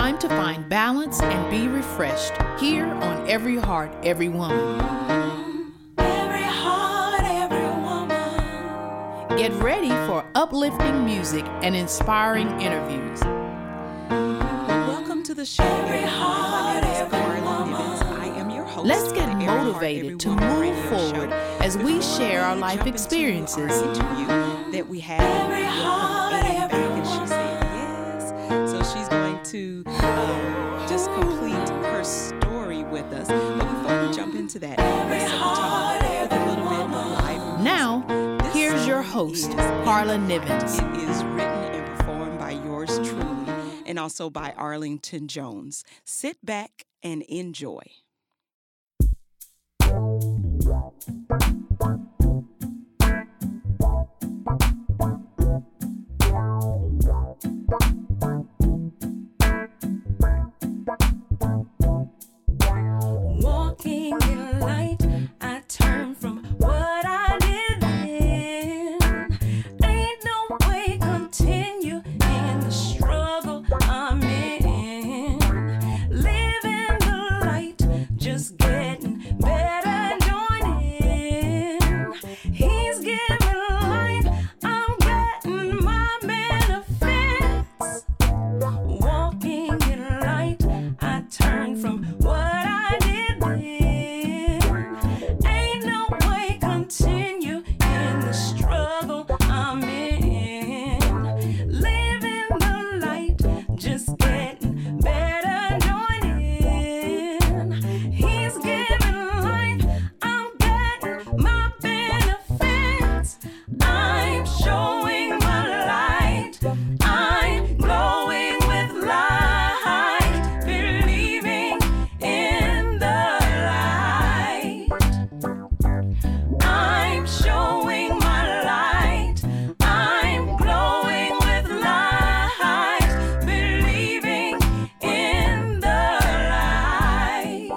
time to find balance and be refreshed here on Every Heart, Every Woman. Every heart, every woman. Get ready for uplifting music and inspiring interviews. Welcome to the show. Every heart, every Carla woman. Nivens. I am your host. Let's for get the Every Heart, motivated Every to Woman move radio forward show. as we Before share our we life jump into experiences. our interview that we had. Every heart, Annie every back, and she said yes. So she's going to just complete her story with us. But before we jump into that, let's talk with a little bit of live. Now, This here's your song host, is Carla In the Heart. Nivens. It is written and performed by yours truly and also by Arlington Jones. Sit back and enjoy. Walking in light, I turn from what I did then. Ain't no way continue in the struggle I'm in. Living the light, just getting better, join in. He's giving life, I'm getting my benefits. Walking in light, I turn from what I did then. Ain't no way continue in the struggle I'm in. Living the light, just getting better, join in. He's giving life, I'm getting my benefits. I'm showing my light, I'm glowing with light, believing in the light. I'm showing my light, I'm glowing with light, believing in the light.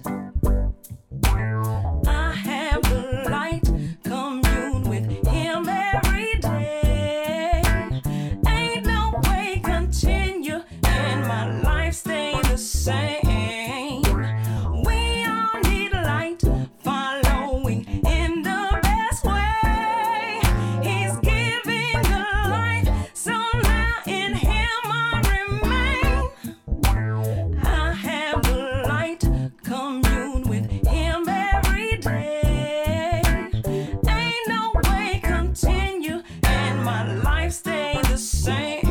I have the light, commune with him every day. Ain't no way continue and my life stay the same. We all need light, following in the best way. He's giving the light, so now in him I remain. I have the light, commune with him every day. Ain't no way continue and my life stay the same.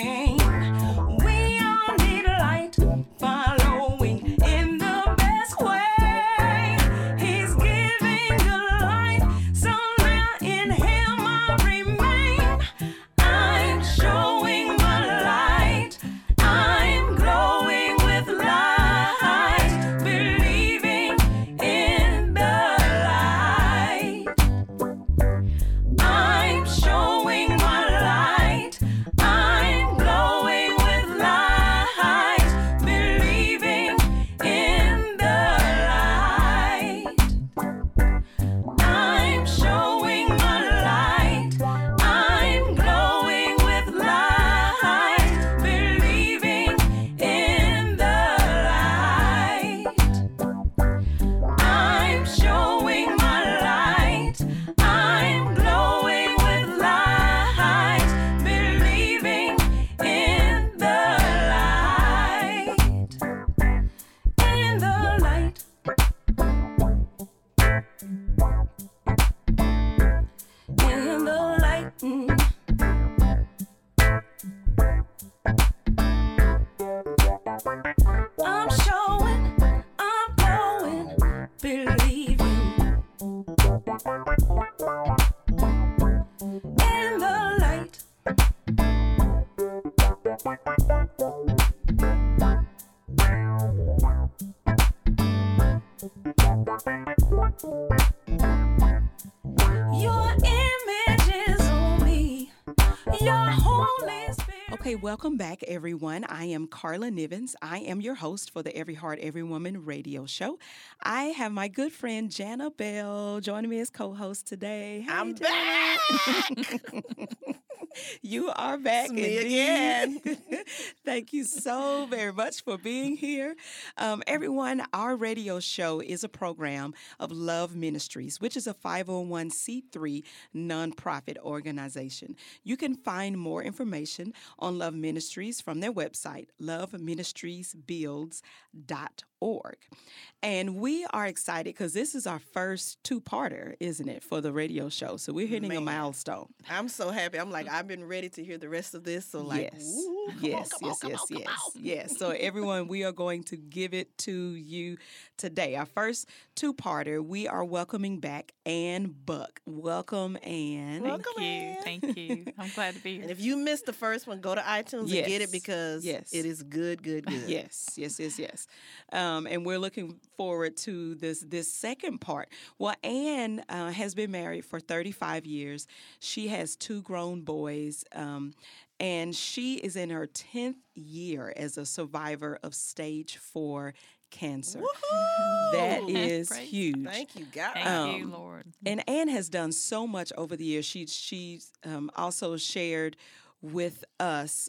We all need light, following in the best way. He's giving the light, so now in him I remain. I'm showing my light, I'm glowing with light, believing in the light. I'm showing my light, I'm glowing with light, believing in the light. I'm showing my light, I'm glowing with light, believing in the light. I'm showing my light, I'm glowing with light, believing in the light. In the light. In the light. I'm showing, I'm glowing, believing. In the light. Your image is on me, your Holy Spirit. Okay, welcome back, everyone. I am Carla Nivens. I am your host for the Every Heart, Every Woman radio show. I have my good friend Jana Bell joining me as co-host today. Hey, I'm Jana. back. You are back It's me indeed. again. Thank you so very much for being here. Everyone, our radio show is a program of Love Ministries, which is a 501c3 nonprofit organization. You can find more information on Love Ministries from their website, loveministriesbuilds.org. And we are excited because this is our first two-parter, isn't it, for the radio show? So we're hitting a milestone. I'm so happy. I'm like, I've been ready to hear the rest of this. So like, yes. So everyone, we are going to give it to you today. Our first two-parter, we are welcoming back Ann Buck. Welcome, Ann. Thank you. I'm glad to be here. And if you missed the first one, go to iTunes and get it because it is good. Yes. And we're looking forward to this second part. Well, Ann has been married for 35 years. She has 2 grown boys, and she is in her 10th year as a survivor of stage 4 cancer. Woohoo! That is huge. Thank you, God. Thank you, Lord. And Ann has done so much over the years. She's also shared with us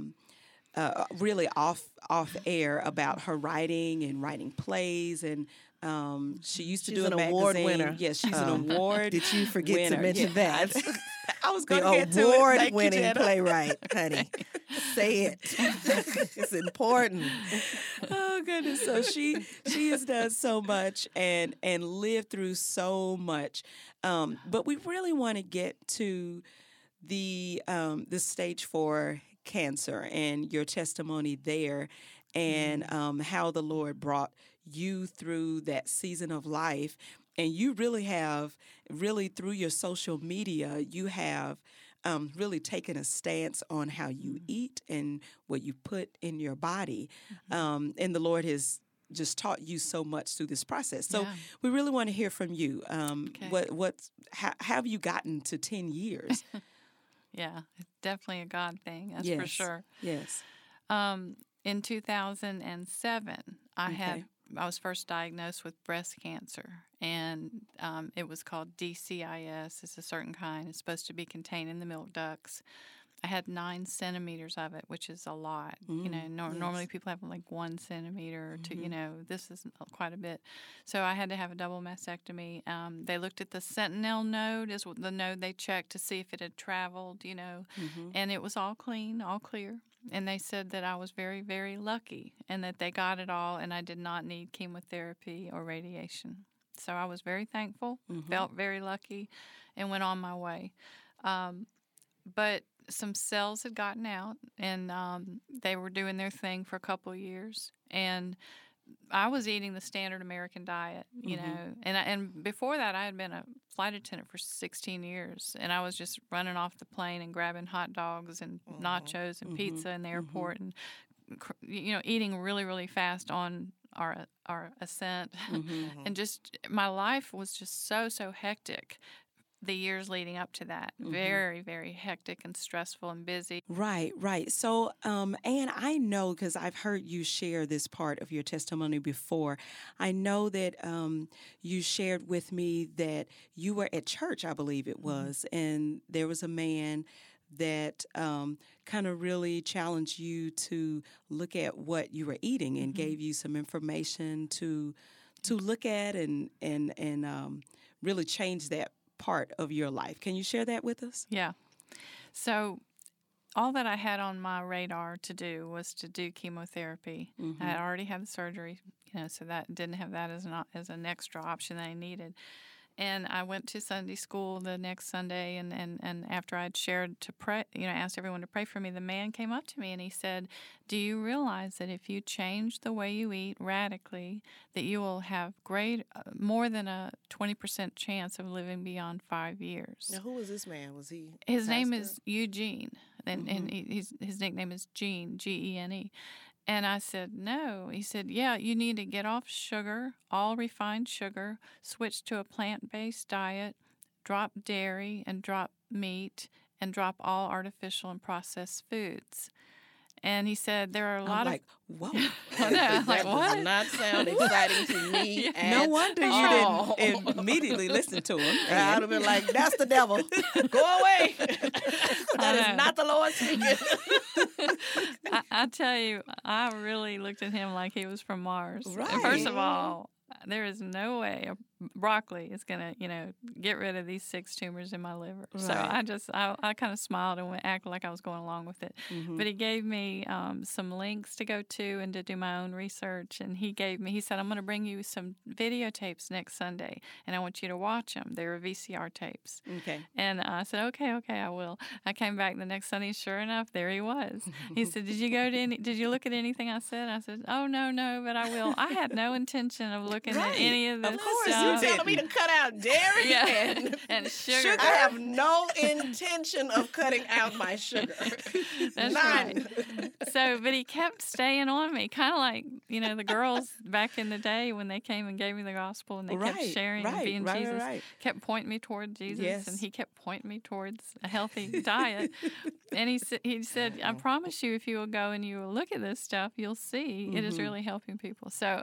really off air about her writing plays, and she used to do a magazine. Award winner. Yes, she's an award. Did you forget winner. to mention that? I was going to get to it. The award-winning playwright, honey. Say it. It's important. Oh goodness! So she has done so much and lived through so much, but we really want to get to the stage 4 cancer and your testimony there, and how the Lord brought you through that season of life. And you really have, through your social media, you have really taken a stance on how you eat and what you put in your body. And the Lord has just taught you so much through this process. So we really want to hear from you. How have you gotten to 10 years? Yeah, it's definitely a God thing, that's for sure. Yes. In 2007, I was first diagnosed with breast cancer, and it was called DCIS. It's a certain kind. It's supposed to be contained in the milk ducts. I had 9 centimeters of it, which is a lot. Normally people have like 1 centimeter or 2. This is quite a bit. So I had to have a double mastectomy. They looked at the sentinel node, is the node they checked to see if it had traveled, and it was all clean, all clear. And they said that I was very, very lucky and that they got it all and I did not need chemotherapy or radiation. So I was very thankful, felt very lucky, and went on my way. But some cells had gotten out, and they were doing their thing for a couple of years. And I was eating the standard American diet, you know. And before that, I had been a flight attendant for 16 years, and I was just running off the plane and grabbing hot dogs and nachos and pizza in the airport, and eating really, really fast on our ascent. And just my life was just so hectic. The years leading up to that, very, very hectic and stressful and busy. Right. So, Ann, I know, because I've heard you share this part of your testimony before, I know that you shared with me that you were at church, I believe it was, and there was a man that kind of really challenged you to look at what you were eating and gave you some information to look at and really change that part of your life. Can you share that with us? Yeah. So all that I had on my radar to do was to do chemotherapy. I had already had the surgery, so that didn't have that as an extra option that I needed. And I went to Sunday school the next Sunday, and after I'd shared to pray, asked everyone to pray for me, the man came up to me and he said, "Do you realize that if you change the way you eat radically, that you will have more than a 20% chance of living beyond 5 years?" Now, who was this man? Was he? His name is Eugene, and his nickname is Gene, Gene. And I said, "No." He said, "Yeah, you need to get off sugar, all refined sugar, switch to a plant-based diet, drop dairy and drop meat, and drop all artificial and processed foods." And he said there are a I'm lot like, whoa. I know, I'm like, That what? does not sound exciting to me No at wonder you all. didn't immediately listen to him. I would have been like, that's the devil. Go away. That is not the Lord speaking. I tell you, I really looked at him like he was from Mars. And Right. first of all, there is no way broccoli is going to, get rid of these 6 tumors in my liver. So Right. I kind of smiled and acted like I was going along with it. Mm-hmm. But he gave me some links to go to and to do my own research. And he said, I'm going to bring you some videotapes next Sunday, and I want you to watch them. They were VCR tapes. Okay. And I said, okay, I will. I came back the next Sunday, sure enough, there he was. He said, did you look at anything I said? I said, oh, no, but I will. I had no intention of looking at any of this Of course, stuff. you're telling me to cut out dairy Yeah. and And sugar. I have no intention of cutting out my sugar. That's None. right. So, but he kept staying on me, kind of like, the girls back in the day when they came and gave me the gospel and they kept Right, sharing and right, being right, Jesus, right. kept pointing me toward Jesus, Yes. and he kept pointing me towards a healthy diet. And he said, I promise you, if you will go and you will look at this stuff, you'll see it is really helping people. So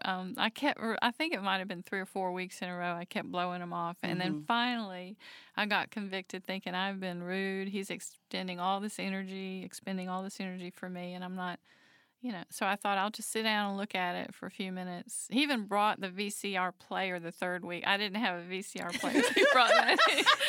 I think it might have been 3 or 4 weeks in a row. I kept blowing him off. And then finally, I got convicted thinking I've been rude. He's expending all this energy for me, and I'm not. So I thought I'll just sit down and look at it for a few minutes. He even brought the VCR player the 3rd week. I didn't have a VCR player. He brought that.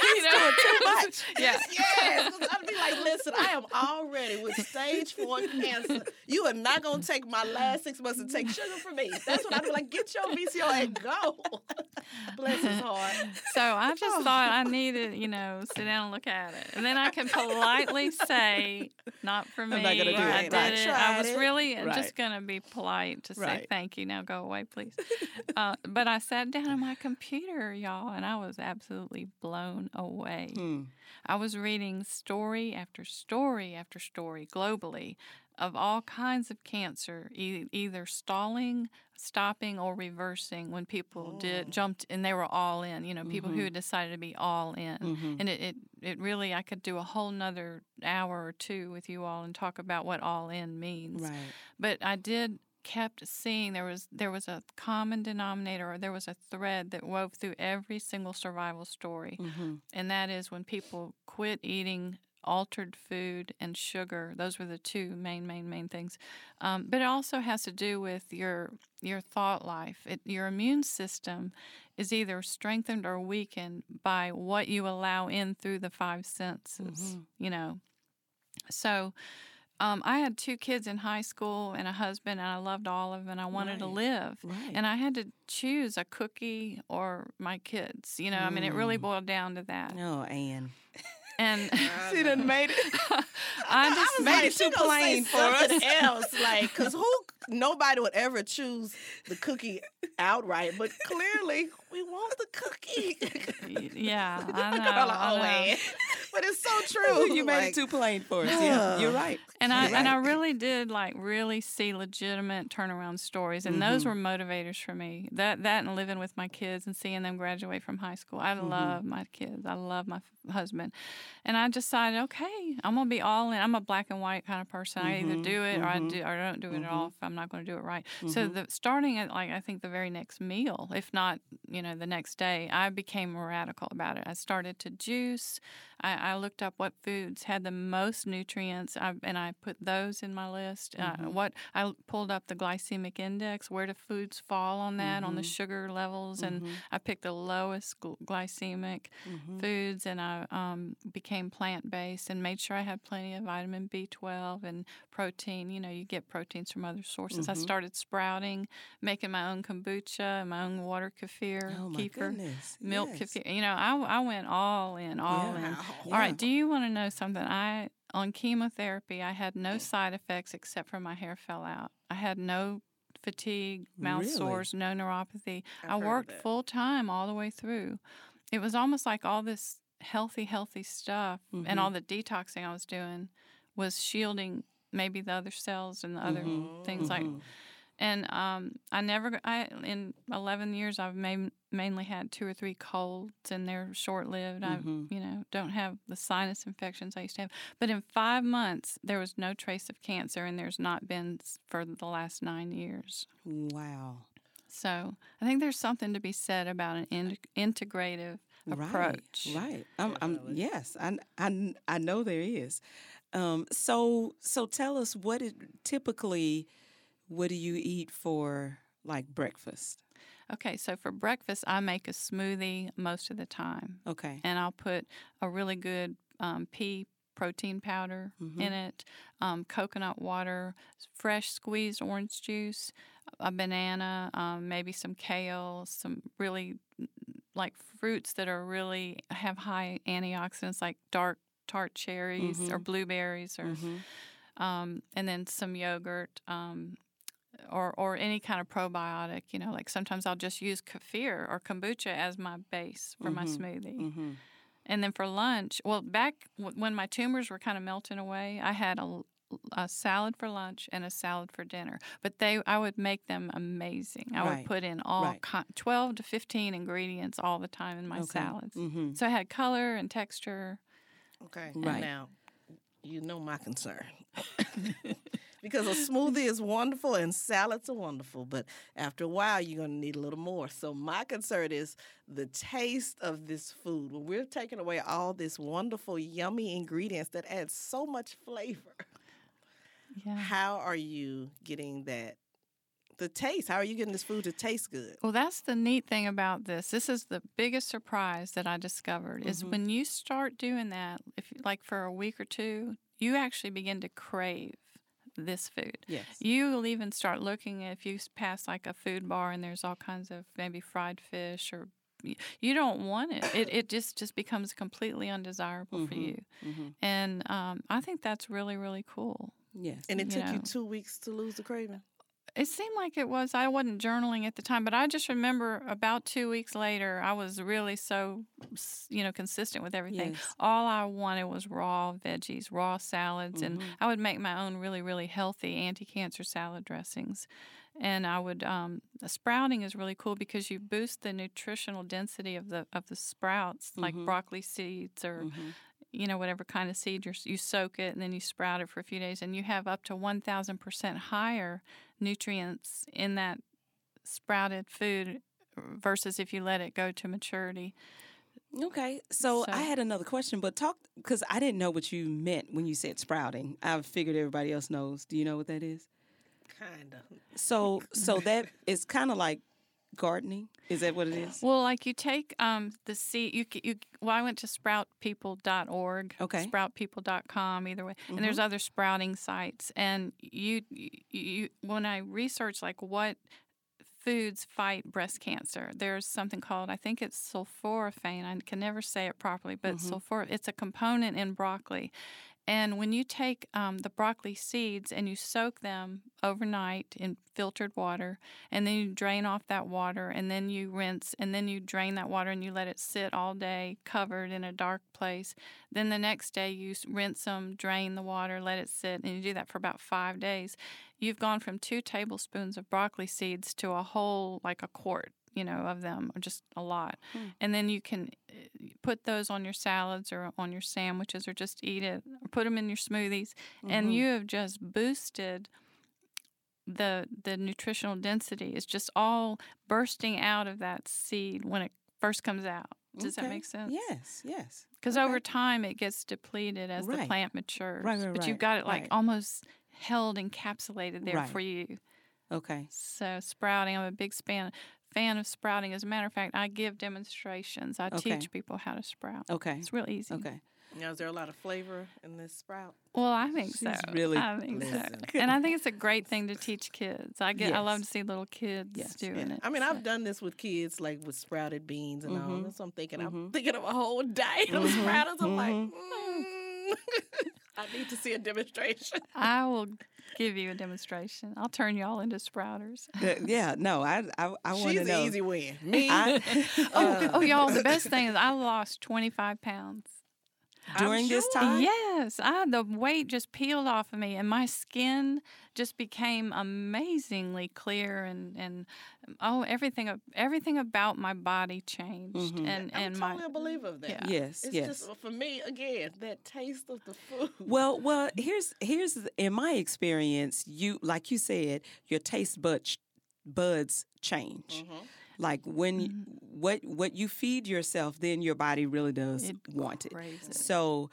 Too much. Yeah. Yes. 'Cause I'd be like, listen, I am already with stage 4 cancer. You are not going to take my last 6 months and take sugar from me. That's what I'd be like, get your VCR and go. Bless his heart. So I just thought I needed, sit down and look at it. And then I can politely say, not for me. I'm not gonna do it. I did I it. I tried was it. really Right. just going to be polite to say, Right. thank you. Now go away, please. But I sat down at my computer, y'all, and I was absolutely blown away. I was reading story after story after story globally of all kinds of cancer, either stalling, stopping, or reversing when people jumped and they were all in, people who had decided to be all in. And it really, I could do a whole nother hour or 2 with you all and talk about what all in means. Right. But I kept seeing there was a common denominator, or there was a thread that wove through every single survival story. And that is when people quit eating altered food and sugar. Those were the 2 main things. But it also has to do with your thought life. Your immune system is either strengthened or weakened by what you allow in through the 5 senses, So I had 2 kids in high school and a husband, and I loved all of them, and I wanted to live. Right. And I had to choose a cookie or my kids. It really boiled down to that. Oh, Ann. And She done made it. I just made it too plain for us. else, because nobody would ever choose the cookie outright, but clearly we want the cookie. yeah, I know. Girl, I know. Ann. But it's so true. You made Like, it too plain for us. Yeah, you're right. And I really did really see legitimate turnaround stories, and those were motivators for me. That and living with my kids and seeing them graduate from high school. I love my kids. I love my husband, and I decided, okay, I'm gonna be all in. I'm a black and white kind of person. I either do it or I don't do it at all if I'm not going to do it right. So starting at I think the very next meal, if not the next day, I became more radical about it. I started to juice. I looked up what foods had the most nutrients, and I put those in my list. I pulled up the glycemic index, where do foods fall on that, on the sugar levels, and I picked the lowest glycemic foods, and I became plant-based and made sure I had plenty of vitamin B12 and protein. You get proteins from other sources. I started sprouting, making my own kombucha, my own water kefir, Oh, my kefir, goodness. milk Yes. kefir. I went all in. Yeah. All right, do you want to know something? On chemotherapy, I had no side effects except for my hair fell out. I had no fatigue, mouth Really? sores, no neuropathy. I've I heard of worked that. full time all the way through. It was almost like all this healthy stuff and all the detoxing I was doing was shielding maybe the other cells and the other things like. And in 11 years, I've mainly had 2 or 3 colds, and they're short-lived. I, don't have the sinus infections I used to have. But in 5 months, there was no trace of cancer, and there's not been for the last 9 years. Wow. So I think there's something to be said about an integrative approach. Right. Yes, I know there is. So tell us what do you eat for like breakfast? Okay, so for breakfast, I make a smoothie most of the time. Okay. And I'll put a really good pea protein powder in it, coconut water, fresh squeezed orange juice, a banana, maybe some kale, some really like fruits that are really have high antioxidants like dark tart cherries or blueberries or and then some yogurt or any kind of probiotic, like sometimes I'll just use kefir or kombucha as my base for my smoothie. And then for lunch, back when my tumors were kind of melting away, I had a salad for lunch and a salad for dinner. But I would make them amazing. I would put in 12 to 15 ingredients all the time in my salads. So I had color and texture. Okay. Right. Now, you know my concern. Because a smoothie is wonderful and salads are wonderful, but after a while, you're going to need a little more. So my concern is the taste of this food. When we're taking away all this wonderful, yummy ingredients that add so much flavor, how are you getting the taste? How are you getting this food to taste good? Well, that's the neat thing about this. This is the biggest surprise that I discovered is when you start doing that, like for a week or two, you actually begin to crave this food. Yes. You will even start looking if you pass like a food bar and there's all kinds of maybe fried fish or you don't want it. It just becomes completely undesirable for you. And I think that's really, really cool. Yes. And it took you 2 weeks to lose the craving? It seemed like it was. I wasn't journaling at the time, but I just remember about 2 weeks later, I was really so, consistent with everything. Yes. All I wanted was raw veggies, raw salads, and I would make my own really, really healthy anti-cancer salad dressings. And I would sprouting is really cool because you boost the nutritional density of the sprouts, like broccoli seeds or whatever kind of seed you soak it and then you sprout it for a few days, and you have up to 1,000% higher nutrients in that sprouted food versus if you let it go to maturity. Okay, so I had another question, but because I didn't know what you meant when you said sprouting. I figured everybody else knows. Do you know what that is? Kind of. So that is kind of like gardening. Is that what it is? Well, like you take the seed. I went to sproutpeople.org, sproutpeople.com, either way, and there's other sprouting sites. And you when I researched like what foods fight breast cancer, there's something called, I think it's sulforaphane. I can never say it properly, but it's a component in broccoli. And when you take the broccoli seeds and you soak them overnight in filtered water, and then you drain off that water, and then you rinse, and then you drain that water and you let it sit all day covered in a dark place. Then the next day you rinse them, drain the water, let it sit, and you do that for about 5 days. You've gone from 2 tablespoons of broccoli seeds to a whole, like a quart, of them, or just a lot. And then you can put those on your salads or on your sandwiches or just eat it or put them in your smoothies. And you have just boosted the nutritional density. It's just all bursting out of that seed when it first comes out. Does that make sense? Yes. Because over time it gets depleted as the plant matures. But you've got it like almost held encapsulated there for you. Okay. So sprouting, I'm a big fan of sprouting. As a matter of fact, I give demonstrations. I teach people how to sprout. Okay. It's real easy. Okay. Now, is there a lot of flavor in this sprout? Well, I think so. Really I think so. And I think it's a great thing to teach kids. I love to see little kids doing it. I mean, I've done this with kids, like with sprouted beans and all. And so I'm thinking of a whole diet of sprouts. I'm like, I need to see a demonstration. I will give you a demonstration. I'll turn you all into sprouters. I want to know. She's the easy win. Me? Y'all, the best thing is I lost 25 pounds. during this sure. time? Yes, the weight just peeled off of me, and my skin just became amazingly clear, and everything about my body changed, and I'm my totally a believer of that. Yeah. Yes, It's yes. just for me again that taste of the food. Well, here's in my experience, you like you said, your taste buds change. Like when what you feed yourself, then your body really does want it. craves it. So,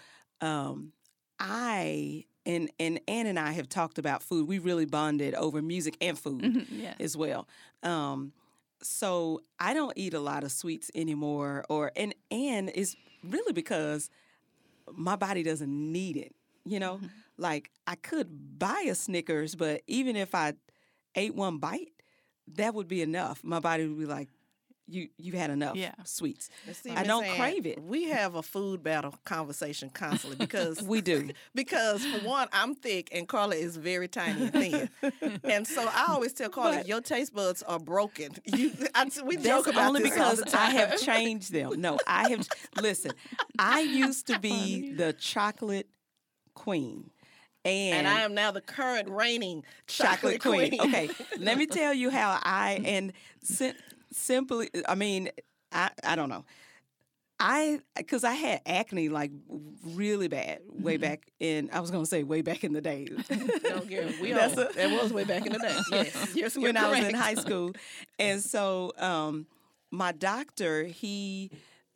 I and Ann and I have talked about food. We really bonded over music and food Yes. as well. So I don't eat a lot of sweets anymore, and it's really because my body doesn't need it. You know, like I could buy a Snickers, but even if I ate one bite, that would be enough. My body would be like, you've had enough sweets. See, I Miss don't Ann, crave it. We have a food battle conversation constantly because We do. Because for one, I'm thick and Carla is very tiny and thin, and so I always tell Carla, your taste buds are broken. We joke That's about only this all because the I time. have changed them. No, I have. Listen, I used to be the chocolate queen. And I am now the current reigning chocolate queen. Okay, let me tell you how simply. I mean, I don't know. Because I had acne like really bad way back in. I was gonna say way back in the day. Don't get it. That was way back in the day. Yes, When I was in correct. high school, and so my doctor he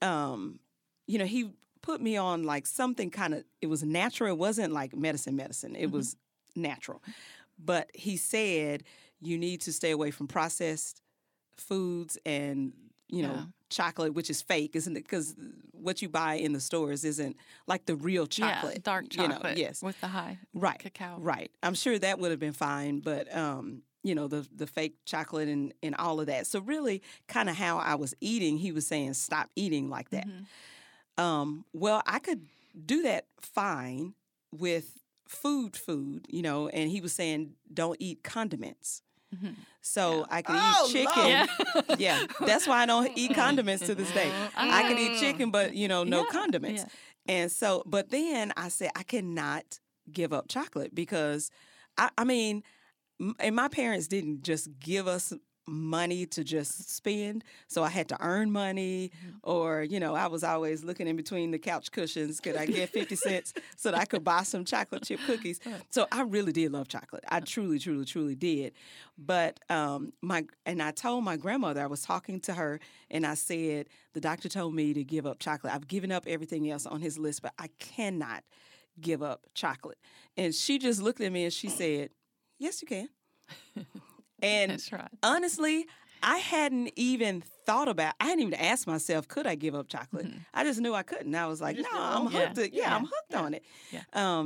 put me on like something kind of, it was natural. It wasn't like medicine. It was natural. But he said you need to stay away from processed foods and, chocolate, which is fake, isn't it? Because what you buy in the stores isn't like the real chocolate. Yeah, dark chocolate yes. with the high cacao. Right. I'm sure that would have been fine, but the fake chocolate and all of that. So really kind of how I was eating, he was saying stop eating like that. Well, I could do that fine with food, and he was saying don't eat condiments. So I could eat chicken. Yeah, that's why I don't eat condiments to this day. I can eat chicken, but no condiments. Yeah. And so, but then I said I cannot give up chocolate because I mean, and my parents didn't just give us money to just spend, so I had to earn money, or I was always looking in between the couch cushions. Could I get 50 cents so that I could buy some chocolate chip cookies? So I really did love chocolate. I truly, truly, truly did. But I told my grandmother, I was talking to her, and I said the doctor told me to give up chocolate. I've given up everything else on his list, but I cannot give up chocolate. And she just looked at me and she said, "Yes, you can." And That's right. honestly, I hadn't even asked myself, could I give up chocolate? I just knew I couldn't. I was like, no, I'm hooked. I'm hooked on it. Yeah.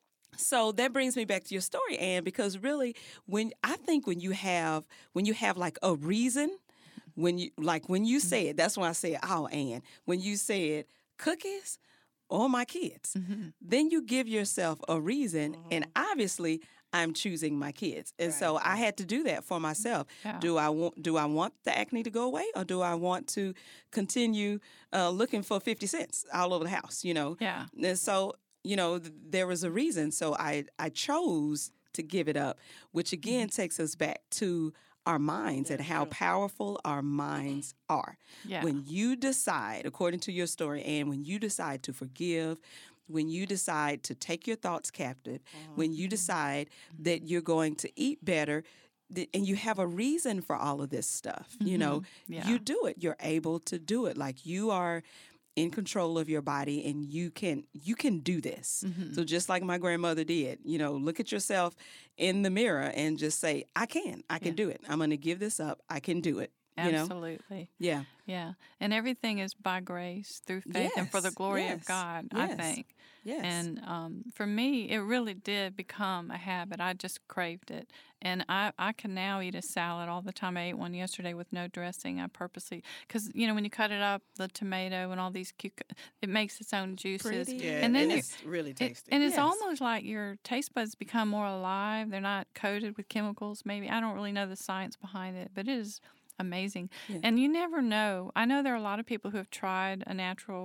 So that brings me back to your story, Ann, because really, when you have like a reason, when you said, that's when I said, oh, Ann, when you said cookies or my kids, then you give yourself a reason, and obviously I'm choosing my kids. And so I had to do that for myself. Yeah. Do I want the acne to go away, or do I want to continue looking for 50 cents all over the house, Yeah. And so, there was a reason. So I chose to give it up, which again takes us back to our minds and how powerful our minds are. Yeah. When you decide, according to your story, and when you decide to forgive, when you decide to take your thoughts captive, when you decide that you're going to eat better, and you have a reason for all of this stuff, Yeah. you do it. You're able to do it. Like you are in control of your body, and you can do this. So just like my grandmother did, look at yourself in the mirror and just say, I can do it. I'm going to give this up. I can do it. Absolutely. Yeah. Yeah. And everything is by grace through faith and for the glory of God, I think. Yes. And for me, it really did become a habit. I just craved it. And I can now eat a salad all the time. I ate one yesterday with no dressing. I purposely, because, when you cut it up, the tomato and all these it makes its own juices. Pretty. Yeah, And then it's really tasty. And it's Yes. almost like your taste buds become more alive. They're not coated with chemicals, maybe. I don't really know the science behind it, but it is amazing. Yeah. And you never know. I know there are a lot of people who have tried a natural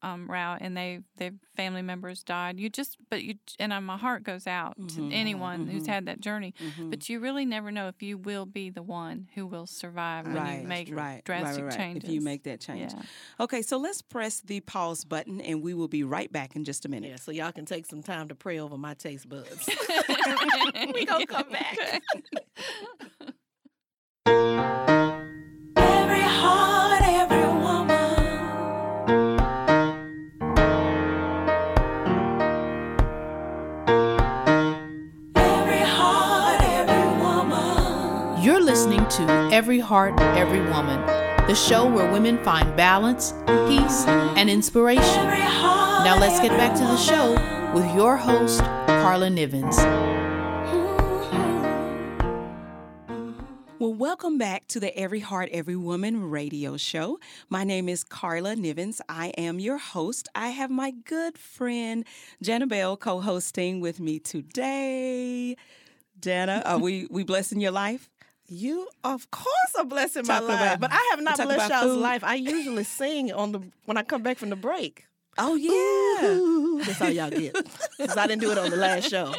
route, and their family members died. My heart goes out to anyone who's had that journey. But you really never know if you will be the one who will survive when you make drastic changes. If you make that change. Yeah. Okay, so let's press the pause button, and we will be right back in just a minute. Yeah, so y'all can take some time to pray over my taste buds. We gonna come back. Every heart, every woman. Every heart, every woman. You're listening to Every Heart, Every Woman, the show where women find balance, peace, and inspiration. Every heart, Now let's get back to the show with your host, Carla Nivens. Well, welcome back to the Every Heart, Every Woman radio show. My name is Carla Nivens. I am your host. I have my good friend, Jana Bell, co-hosting with me today. Jana, are we blessing your life? You, of course, are blessing my Talk life, about- but I have not talk blessed about y'all's food. life. I usually sing when I come back from the break. Oh, yeah. That's all y'all get. Because I didn't do it on the last show.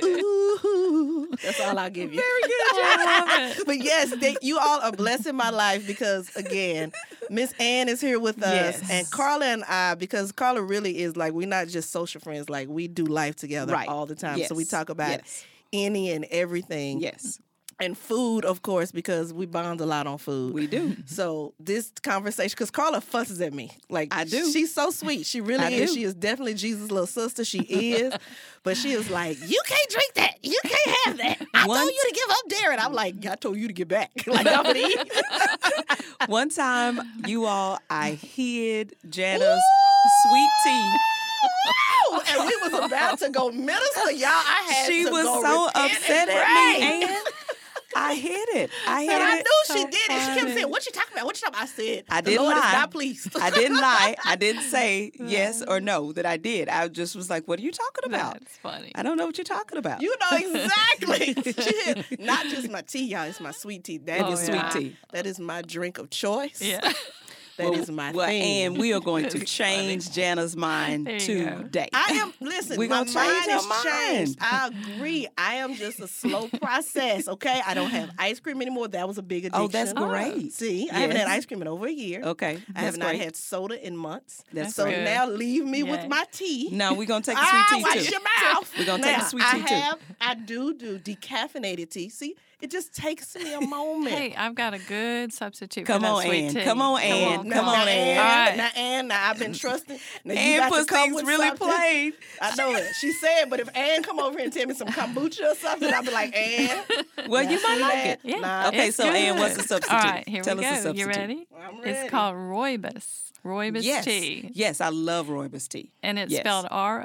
Ooh, that's all I'll give you. Very good. I love it. But yes, you all are blessing my life because, again, Miss Ann is here with us. Yes. And Carla and I, because Carla really is like, we're not just social friends. Like, we do life together Right. all the time. So we Yes. talk about Yes. any and everything. Yes, And food, of course, because we bond a lot on food. we do. So this conversation, because Carla fusses at me. Like, I do. She's so sweet. She really I is. do. She is definitely Jesus' little sister. She is. But she is like, you can't drink that. You can't have that. I One told you to give up dairy. And I'm like, I told you to get back. Like, I'm gonna eat. One time, I hid Jana's sweet tea. Woo! And we was about to go minister, y'all. I had She to was go so repent upset and at pray. me, and I hid it. And I knew she So did it. She kept funny. saying, what you talking about? What you talking about? I said, I the didn't Lord lie. is not pleased. I didn't lie. I didn't say yes or no that I did. I just was like, what are you talking about? That's funny. I don't know what you're talking about. You know exactly. She had, not just my tea, y'all. It's my sweet tea. That Oh, is yeah. sweet tea. That is my drink of choice. Yeah. That is my well, thing. and we are going to That's change Jana's mind There you go. today. I am. Listen, We're my gonna mind change is your mind. changed. I agree. I am just a slow process. Okay, I don't have ice cream anymore. That was a big addiction. Oh, that's great. See, I haven't had Yes. ice cream in over a year. Okay, I have that's not great. had soda in months. That's so good. now leave me with Yay. my tea. No, we're going to take the sweet tea watch too. your mouth. We're gonna take Now, the sweet tea, too. I do decaffeinated tea. See, it just takes me a moment. Hey, I've got a good substitute Come for that on, sweet Ann. tea. Come on, Ann. Come on, Ann. All right. Now, Ann, I've been trusting. Now, you Ann got to puts come things with really something. plain. I know it. She said, but if Ann come over here and tell me some kombucha or something, I'll be like, Ann. Well, you now might see like that? it. Yeah. Nah, Okay, It's so Ann, good. what's the substitute? All right, here Tell we us go. the You substitute. ready? I'm ready. It's called Rooibos. Rooibos Yes. tea. Yes, I love Rooibos tea. And it's Yes. spelled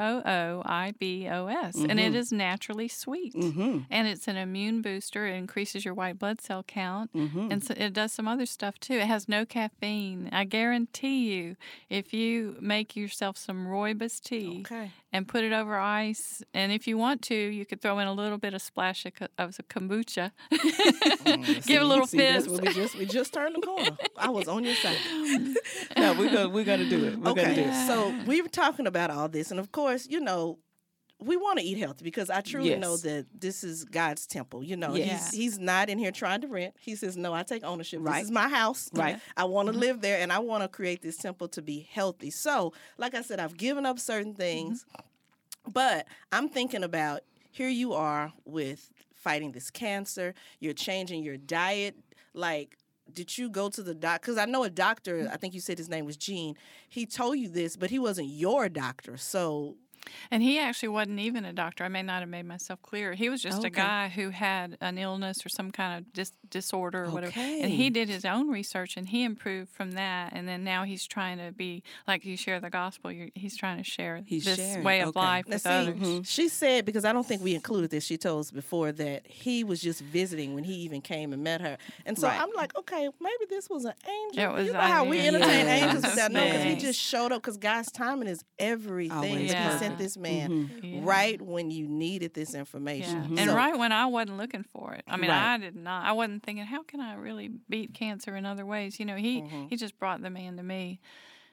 Rooibos. And it is naturally sweet. Mhm. And it's an immune booster. It increases your white blood cell count. And so it does some other stuff too. It has no caffeine. I guarantee you, if you make yourself some Rooibos tea Okay. and put it over ice, and if you want to, you could throw in a little bit of splash of kombucha. Give it a little See, that's fizz. what we just turned the corner. I was on your side. No, we're gonna do it. We're gonna do Okay, it. so we were talking about all this, and of course, we want to eat healthy because I truly Yes. know that this is God's temple. Yes. He's not in here trying to rent. He says, "No, I take ownership. Right. This is my house. Right. I want to live there, and I want to create this temple to be healthy." So, like I said, I've given up certain things, but I'm thinking about here you are with fighting this cancer. You're changing your diet, like. Did you go to the doctor? Because I know a doctor, I think you said his name was Gene. He told you this, but he wasn't your doctor. So, And he actually wasn't even a doctor. I may not have made myself clear. He was just Okay. a guy who had an illness or some kind of disorder or whatever. And Okay. he did his own research and he improved from that. And then now he's trying to be, like you share the gospel, he's trying to share He's this sharing, way of okay. life now with see, others. she said, because I don't think we included this, she told us before that he was just visiting when he even came and met her. And so Right. I'm like, okay, maybe this was an angel. It was You know how we an entertain angel. angels without knowing, because he Yes. just showed up, because God's timing is everything. Always But Yeah. he sent this man Yeah. right when you needed this Yeah. information. And So- right when I wasn't looking for it. I mean, Right. I did not. I wasn't thinking, how can I really beat cancer in other ways? He just brought the man to me.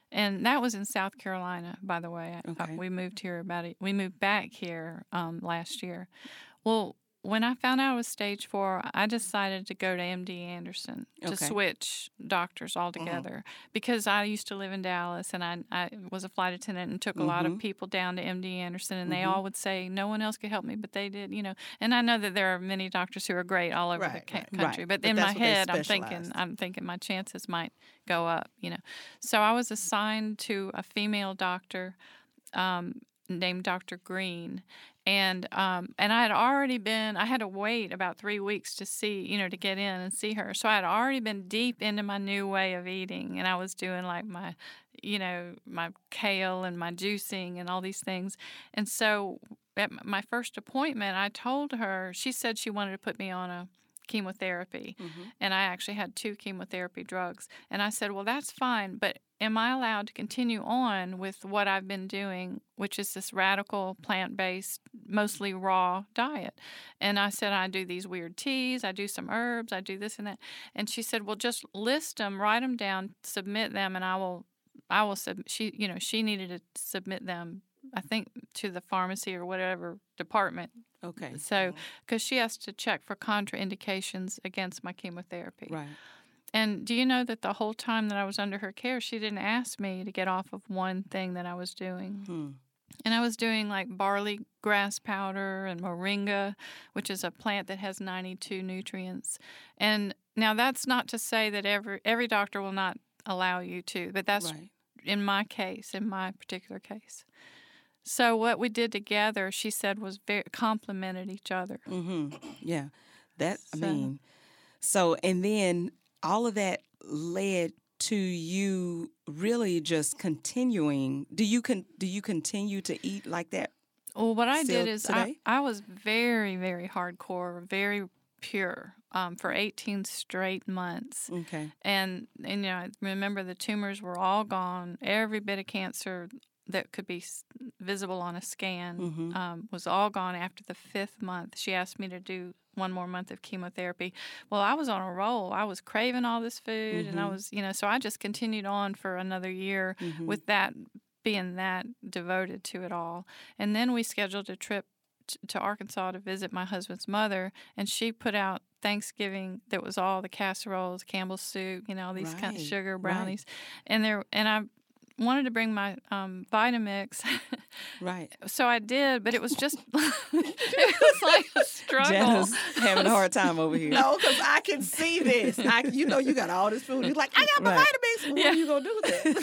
And that was in South Carolina, by the way. Okay. We moved here we moved back here last year. Well, when I found out it was stage 4, I decided to go to MD Anderson to Okay. switch doctors altogether because I used to live in Dallas and I was a flight attendant and took a lot of people down to MD Anderson, and they all would say no one else could help me, but they did, you know. And I know that there are many doctors who are great all over Right, the right. country, Right. but But in that's my what they head, specialized. I'm thinking my chances might go up, you know. So I was assigned to a female doctor named Dr. Green, and I had already been. I had to wait about 3 weeks to see, you know, to get in and see her. So I had already been deep into my new way of eating, and I was doing like my, you know, my kale and my juicing and all these things. And so at my first appointment, I told her. She said she wanted to put me on a chemotherapy, and I actually had 2 chemotherapy drugs. And I said, well, that's fine, but am I allowed to continue on with what I've been doing, which is this radical plant-based, mostly raw diet? And I said, I do these weird teas, I do some herbs, I do this and that. And she said, well, just list them, write them down, submit them, and I will submit. She needed to submit them, I think, to the pharmacy or whatever department. Okay. So, because she has to check for contraindications against my chemotherapy. Right. And do you know that the whole time that I was under her care, she didn't ask me to get off of one thing that I was doing. And I was doing like barley grass powder and moringa, which is a plant that has 92 nutrients. And now that's not to say that every doctor will not allow you to, but that's Right. in my case, in my particular case. So what we did together, she said, was very complemented each other. Yeah. That, I So- mean, so, and then all of that led to you really just continuing. Do you continue to eat like that? Well, what I Still did is today? I was very, very hardcore, very pure for 18 straight months. Okay. And you know, I remember the tumors were all gone. Every bit of cancer that could be visible on a scan was all gone after the 5th month. She asked me to do 1 more month of chemotherapy. Well, I was on a roll. I was craving all this food, and I was, you know, so I just continued on for another year with that, being that devoted to it all. And then we scheduled a trip to Arkansas to visit my husband's mother, and she put out Thanksgiving that was all the casseroles, Campbell's soup, you know, all these kind of Right, sugar right. brownies. And I wanted to bring my Vitamix. Right. So I did, but it was just, it was like a struggle. Janice having a hard time over here. No, because I can see this. You know, you got all this food. You're like, I got my Right. Vitamix. Well, what are you going to do with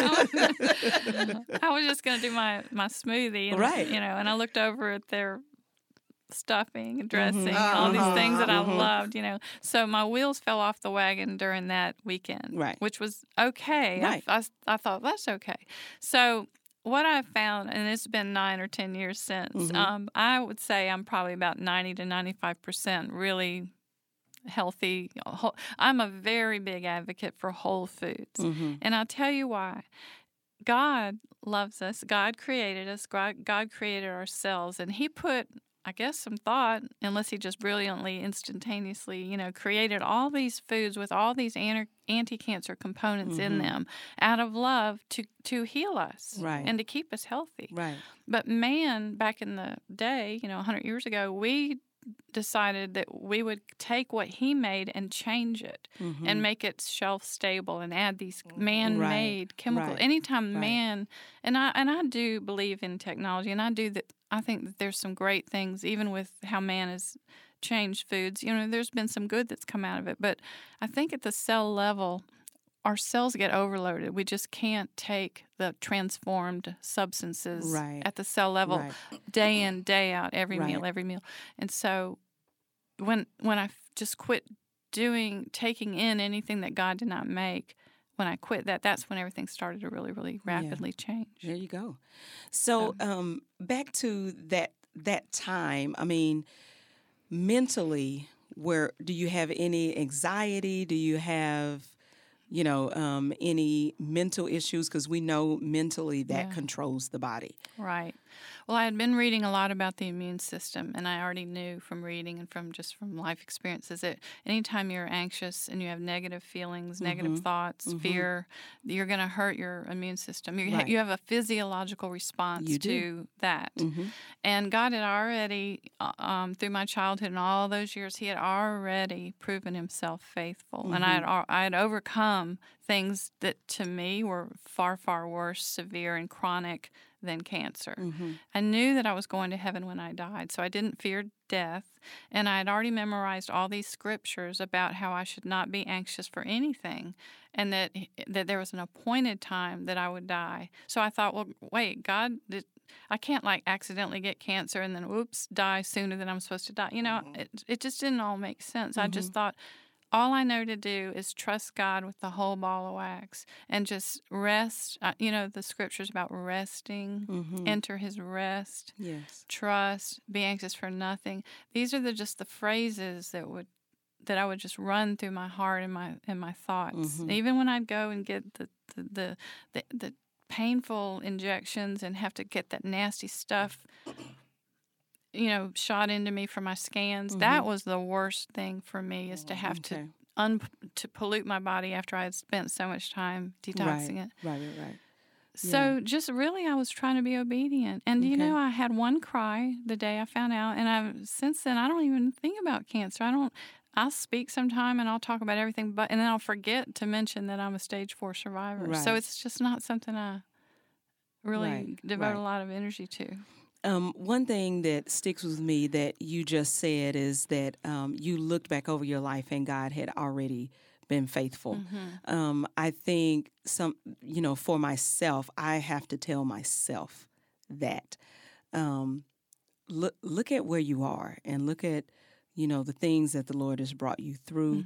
it? I was just going to do my smoothie. And, Right. You know, and I looked over at their stuffing and dressing, all these things that I loved, you know. So my wheels fell off the wagon during that weekend, Right. which was okay. Right. I thought, that's okay. So what I found, and it's been 9 or 10 years since, I would say I'm probably about 90 to 95% really healthy. I'm a very big advocate for whole foods. And I'll tell you why. God loves us. God created us. God created ourselves. And he put, I guess, some thought, unless he just brilliantly, instantaneously, you know, created all these foods with all these anti-cancer components in them out of love to heal us Right. and to keep us healthy. Right. But man, back in the day, you know, 100 years ago, we decided that we would take what he made and change it and make it shelf stable and add these man-made chemicals. Right. Anytime Right. man, and I do believe in technology, and I think that there's some great things even with how man has changed foods. You know, there's been some good that's come out of it, but I think at the cell level, our cells get overloaded. We just can't take the transformed substances Right. at the cell level Right. day in, day out, every Right. meal. And so when I just quit taking in anything that God did not make, when I quit that's when everything started to really, really rapidly change. There you go. So back to that time, I mean, mentally, do you have any anxiety? Do you have, you know, any mental issues? Because we know mentally that Yeah. controls the body. Right. Well, I had been reading a lot about the immune system, and I already knew from reading and from life experiences that anytime you're anxious and you have negative feelings, negative thoughts, fear, you're going to hurt your immune system. Right. You have a physiological response You do. to that. And God had already, through my childhood and all those years, He had already proven Himself faithful. And I had overcome things that to me were far, far worse, severe, and chronic than cancer. I knew that I was going to heaven when I died, so I didn't fear death. And I had already memorized all these scriptures about how I should not be anxious for anything, and that there was an appointed time that I would die. So I thought, well, wait, God, I can't like accidentally get cancer and then, whoops, die sooner than I'm supposed to die. You know, it just didn't all make sense. I just thought, all I know to do is trust God with the whole ball of wax and just rest. You know, the scriptures about resting, enter His rest, trust, be anxious for nothing. These are just the phrases that I would just run through my heart and my thoughts. Even when I'd go and get the painful injections and have to get that nasty stuff, you know, shot into me for my scans. That was the worst thing for me, is to have to pollute my body after I had spent so much time detoxing it. Right. So just really, I was trying to be obedient. And, you know, I had one cry the day I found out. And since then, I don't even think about cancer. I'll speak sometime and I'll talk about everything, and then I'll forget to mention that I'm a stage 4 survivor. Right. So it's just not something I really devote a lot of energy to. One thing that sticks with me that you just said is that you looked back over your life and God had already been faithful. I think for myself, I have to tell myself that look at where you are and look at, you know, the things that the Lord has brought you through.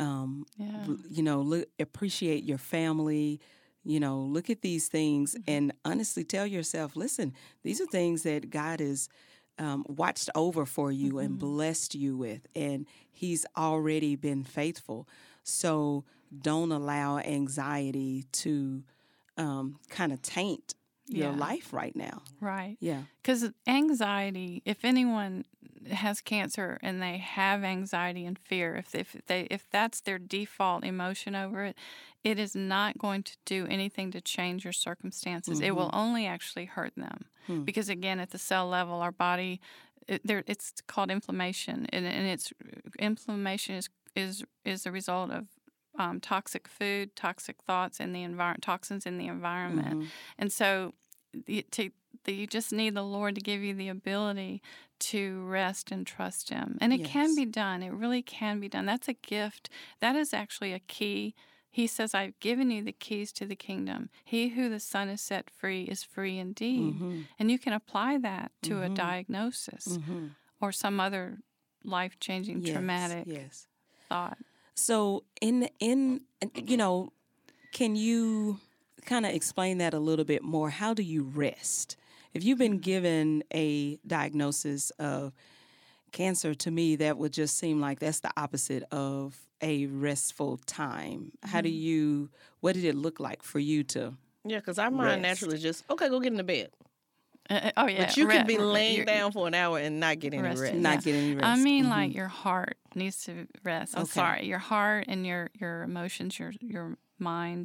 You know, appreciate your family. You know, look at these things and honestly tell yourself, listen, these are things that God has watched over for you and blessed you with, and He's already been faithful. So don't allow anxiety to kind of taint your life right now. Right. Yeah. Because anxiety, if anyone has cancer and they have anxiety and fear, if that's their default emotion over it, it is not going to do anything to change your circumstances. It will only actually hurt them. Because again, at the cell level, our body, it's called inflammation, and inflammation is the result of toxic food, toxic thoughts, and toxins in the environment. And so you just need the Lord to give you the ability to rest and trust Him. And it can be done. It really can be done. That's a gift. That is actually a key. He says, I've given you the keys to the kingdom. He who the Son has set free is free indeed. And you can apply that to a diagnosis or some other life-changing traumatic thought. So in you know, can you kind of explain that a little bit more? How do you rest? If you've been given a diagnosis of cancer, to me, that would just seem like that's the opposite of a restful time. How what did it look like for you to because our mind rest? naturally just, okay, go get in the bed. Oh, yeah. But you could be laying down for an hour and not get any rest. Not get any rest? I mean, like your heart needs to rest. I'm sorry. Your heart and your emotions, your mind.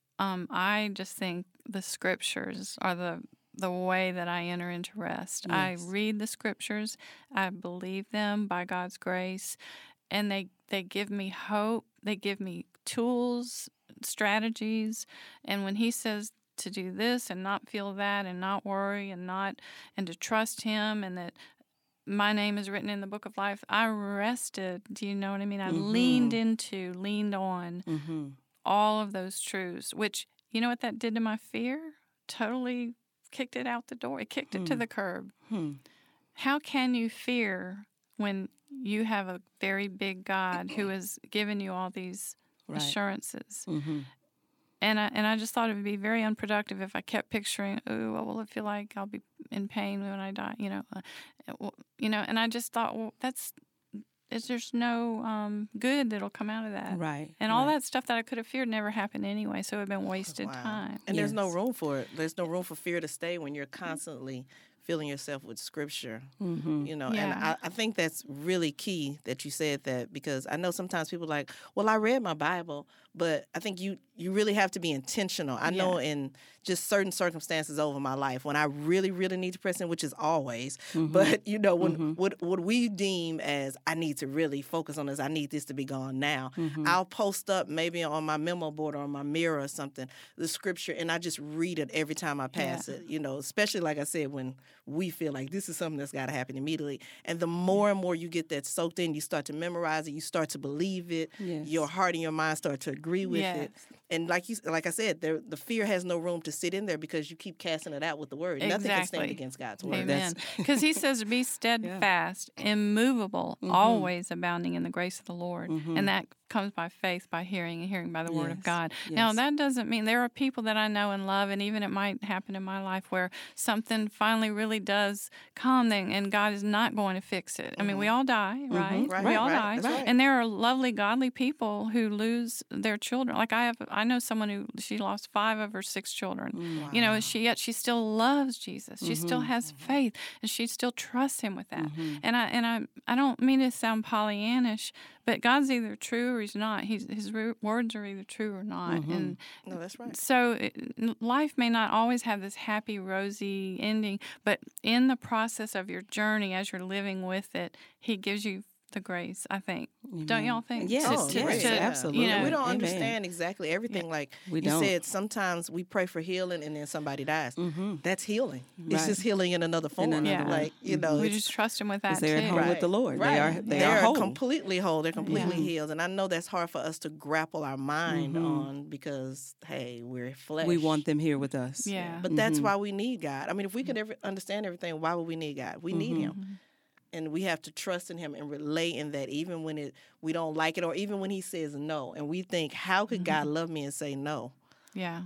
I just think the scriptures are the way that I enter into rest. Yes. I read the scriptures. I believe them by God's grace. And they give me hope. They give me tools, strategies. And when He says to do this and not feel that and not worry and to trust Him and that my name is written in the book of life, I rested. Do you know what I mean? I leaned on all of those truths, which, you know what that did to my fear? Totally kicked it out the door. It kicked it to the curb. How can you fear when you have a very big God who has given you all these assurances? And I just thought it would be very unproductive if I kept picturing, oh, what will it feel like? I'll be in pain when I die, you know. And I just thought, well, there's no good that'll come out of that. Right. And all that stuff that I could have feared never happened anyway, so it would have been wasted time. And there's no room for it. There's no room for fear to stay when you're constantly filling yourself with scripture, Mm-hmm. you know, and Yeah. I think that's really key that you said that, because I know sometimes people are like, well, I read my Bible, but I think you really have to be intentional. I know in just certain circumstances over my life when I really, really need to press in, which is always, but you know, when what we deem as I need to really focus on this, I need this to be gone now. I'll post up maybe on my memo board or on my mirror or something, the scripture, and I just read it every time I pass it, you know, especially like I said, when we feel like this is something that's got to happen immediately. And the more and more you get that soaked in, you start to memorize it, you start to believe it, Yes. your heart and your mind start to agree with it. Yes. And like I said, the fear has no room to sit in there because you keep casting it out with the word. Nothing can stand Exactly. against God's word. Amen. Because he says, be steadfast, immovable, always abounding in the grace of the Lord. And that comes by faith, by hearing, and hearing by the word of Yes. God. Now, Yes. that doesn't mean there are people that I know and love, and even it might happen in my life where something finally really does come, and God is not going to fix it. I mean, we all die, right? Right, We all right. die. That's right. And there are lovely, godly people who lose their children. Like I know someone who she lost 5 of her 6 children. You know, and yet she still loves Jesus. She still has faith, and she still trusts Him with that. And I don't mean to sound Pollyannish, but God's either true or He's not. His words are either true or not. And No, that's right. so life may not always have this happy, rosy ending, but in the process of your journey, as you're living with it, He gives you the grace, I think. Don't y'all think? Yes, yes, absolutely. You know, We don't Amen. understand exactly everything. Like We you don't. said, sometimes we pray for healing and then somebody dies. That's healing. It's Right. just healing in another form. another Yeah. Like, you know, we it's- just trust Him with that Because they're at too. home with Right. the Lord. Right. They are whole. completely whole. They're completely healed. And I know that's hard for us to grapple our mind on because, hey, we're flesh. We want them here with us. Yeah. But that's why we need God. I mean, if we could ever understand everything, why would we need God? We need Him. And we have to trust in Him and relate in that, even when we don't like it, or even when He says no. And we think, how could God love me and say no? Yeah.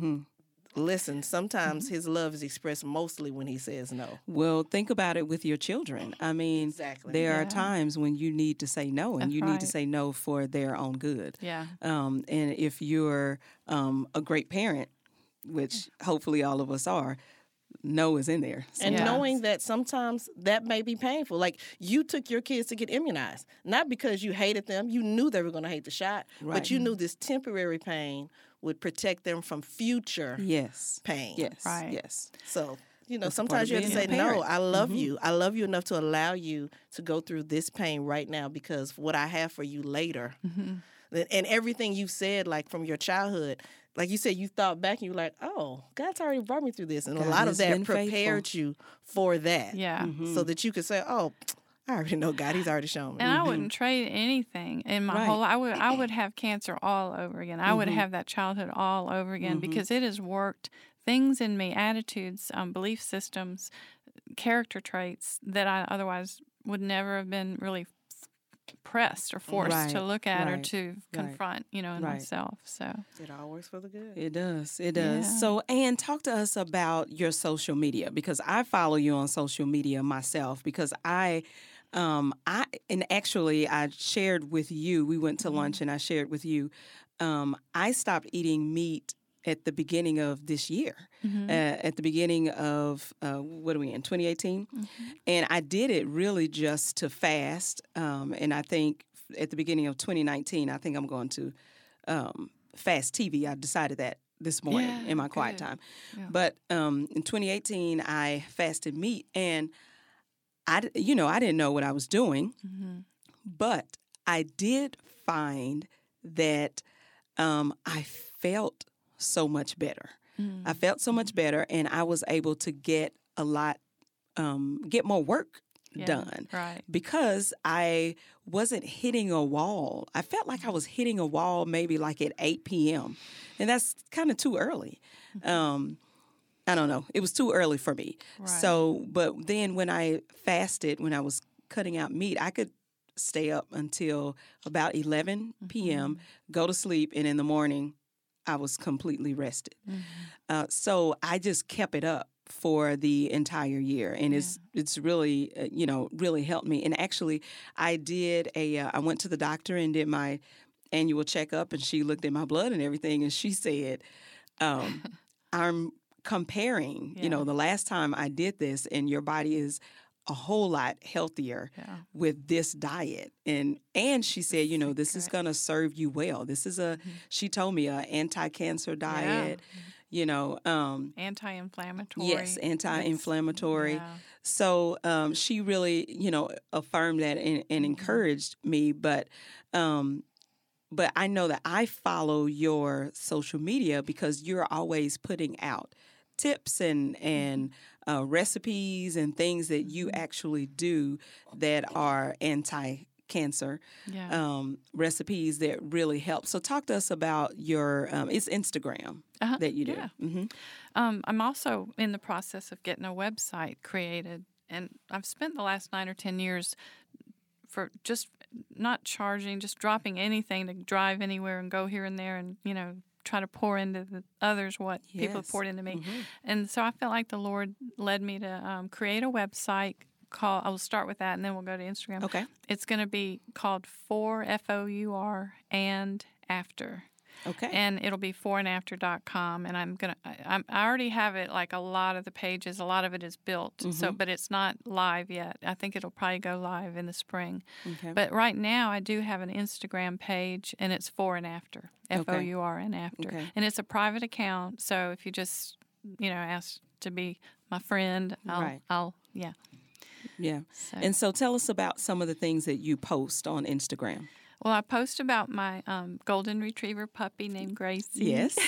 Listen, sometimes His love is expressed mostly when He says no. Well, think about it with your children. I mean, Exactly. there are Yeah. times when you need to say no, and That's you need to right. say no for their own good. Yeah. And if you're a great parent, which hopefully all of us are, no is in there. And Yeah. knowing that sometimes that may be painful. Like, you took your kids to get immunized, not because you hated them. You knew they were going to hate the shot, Right. but you knew this temporary pain would protect them from future Yes. pain. Yes. Right. Yes. So, you know, That's a part sometimes of you have to say, being a no, parent. I love you. I love you enough to allow you to go through this pain right now because what I have for you later. And everything you said, like from your childhood, like you said, you thought back and you were like, oh, God's already brought me through this. And God a lot of has that been prepared you for that. Yeah. So that you could say, oh, I already know God. He's already shown me. And I wouldn't trade anything in my Right. whole. I would have cancer all over again. I would have that childhood all over again because it has worked things in me, attitudes, belief systems, character traits that I otherwise would never have been really pressed or forced to Right, look at or right, to right. confront, in Right. myself. So It all works for the good. It does. It does. Yeah. So, Ann, talk to us about your social media because I follow you on social media myself because I shared with you, we went to lunch and I shared with you, I stopped eating meat at the beginning of this year, at the beginning of, what are we in, 2018? And I did it really just to fast. And I think at the beginning of 2019, I think I'm going to fast TV. I decided that this morning Yeah, in my quiet good. time. Yeah. But in 2018, I fasted meat, and I didn't know what I was doing, but I did find that I felt so much better. I felt so much better, and I was able to get get more work done. Right. Because I wasn't hitting a wall. I felt like I was hitting a wall maybe like at 8 p.m. And that's kind of too early. I don't know. It was too early for me. Right. So, but then when I fasted, when I was cutting out meat, I could stay up until about 11 p.m., go to sleep, and in the morning, I was completely rested. So I just kept it up for the entire year, and it's really really helped me. And actually, I did I went to the doctor and did my annual checkup, and she looked at my blood and everything, and she said, I'm comparing. Yeah. The last time I did this, and your body is a whole lot healthier Yeah. with this diet. And she said, this is going to serve you well. This is she told me, a anti-cancer diet, Anti-inflammatory. yes, anti-inflammatory. Yeah. So she really, affirmed that and encouraged me. But I know that I follow your social media because you're always putting out tips and recipes and things that you actually do that are anti-cancer Yeah. recipes that really help. So talk to us about your it's Instagram that you do. Yeah. Mm-hmm. I'm also in the process of getting a website created, and I've spent the last 9 or 10 years for just not charging, just dropping anything to drive anywhere and go here and there and, try to pour into the others what people have Yes. poured into me. Mhm. And so I felt like the Lord led me to create a website called, I will start with that and then we'll go to Instagram. Okay. It's going to be called For, F-O-U-R, and After. Okay. And it'll be foreandafter.com. And I already have it, like a lot of the pages, a lot of it is built. So, but it's not live yet. I think it'll probably go live in the spring. Okay. But right now I do have an Instagram page, and it's For and After, F-O-U-R and After. Okay. And it's a private account. So if you just, ask to be my friend, Right. yeah. Yeah. So. And so tell us about some of the things that you post on Instagram. Well, I post about my golden retriever puppy named Gracie. Yes.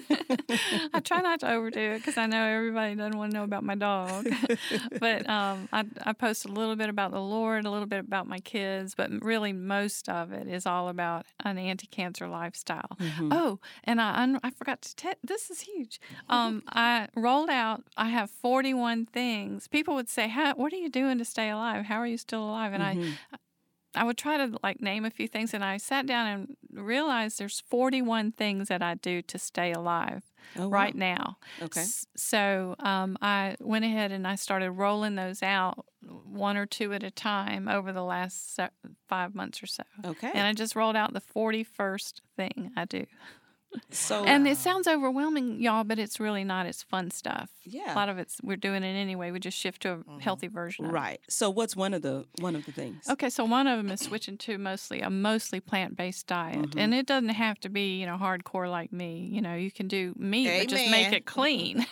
I try not to overdo it because I know everybody doesn't want to know about my dog. But I post a little bit about the Lord, a little bit about my kids, but really most of it is all about an anti-cancer lifestyle. Oh, and I forgot to tell, this is huge. I rolled out, I have 41 things. People would say, what are you doing to stay alive? How are you still alive? And I would try to name a few things, and I sat down and realized there's 41 things that I do to stay alive right now. Okay. So I went ahead and I started rolling those out one or two at a time over the last 5 months or so. Okay. And I just rolled out the 41st thing I do. So And it sounds overwhelming, y'all, but it's really not. It's fun stuff. Yeah. A lot of we're doing it anyway. We just shift to a healthy version of it. right. So what's one of the things? Okay, so one of them is switching to a mostly plant-based diet, and it doesn't have to be hardcore like me. You can do meat, but just make Amen. it clean.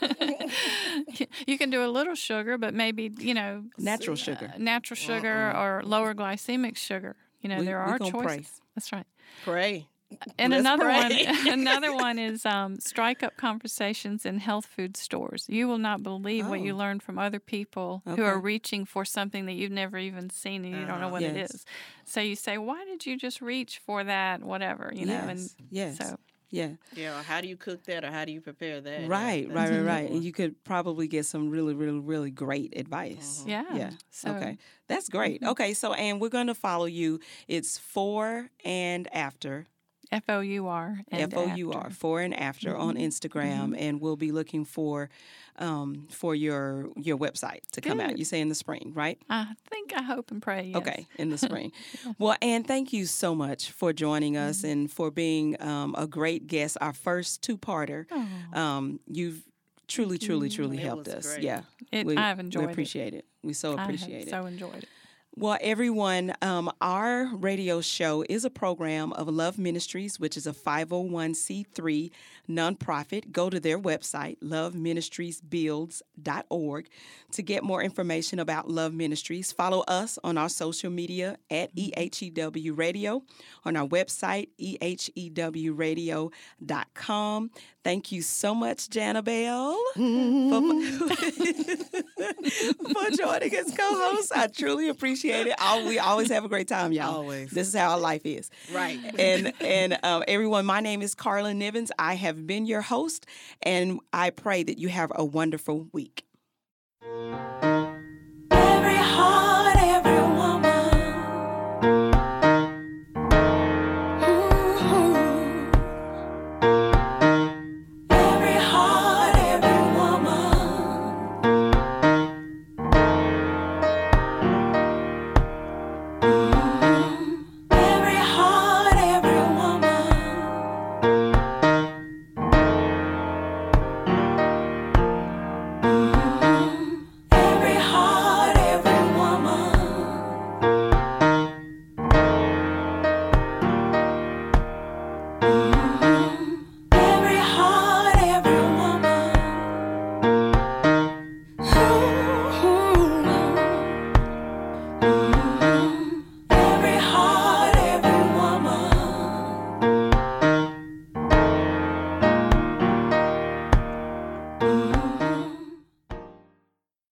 You can do a little sugar, but maybe Natural sugar. natural sugar or lower glycemic sugar. There are gonna choices. pray. That's right. Pray. And Let's another pray. another one is strike up conversations in health food stores. You will not believe what you learn from other people who are Okay. reaching for something that you've never even seen and you don't know what it Yes. is. So you say, "Why did you just reach for that?" Whatever, And Yes. so Yeah. Yeah, how do you cook that or how do you prepare that? Right. That's Right. a good Right. one. And you could probably get some really, really, really great advice. yeah, Yeah. So, Okay. That's great. Okay. So, and we're going to follow you. It's For and After. FOUR and FOUR, after. For and After on Instagram, and we'll be looking for your website to come out. Good. You say in the spring, right? I think, I hope, and pray. Yes. Okay, in the spring. Well, Ann, thank you so much for joining us and for being a great guest. Our first two-parter. You've truly, truly, truly It helped was us. great. Yeah, I've enjoyed We appreciate it. We so I appreciate it. have so enjoyed it. Well, everyone, our radio show is a program of Love Ministries, which is a 501c3 nonprofit. Go to their website, loveministriesbuilds.org, to get more information about Love Ministries. Follow us on our social media at EHEW Radio, on our website, ehewradio.com. Thank you so much, Janabelle, for joining as co-host. I truly appreciate it. We always have a great time, y'all. Always. This is how our life is. Right. And everyone, my name is Carla Nivens. I have been your host, and I pray that you have a wonderful week. Every heart, every woman. Every heart, every woman. Every heart, every woman. Bye.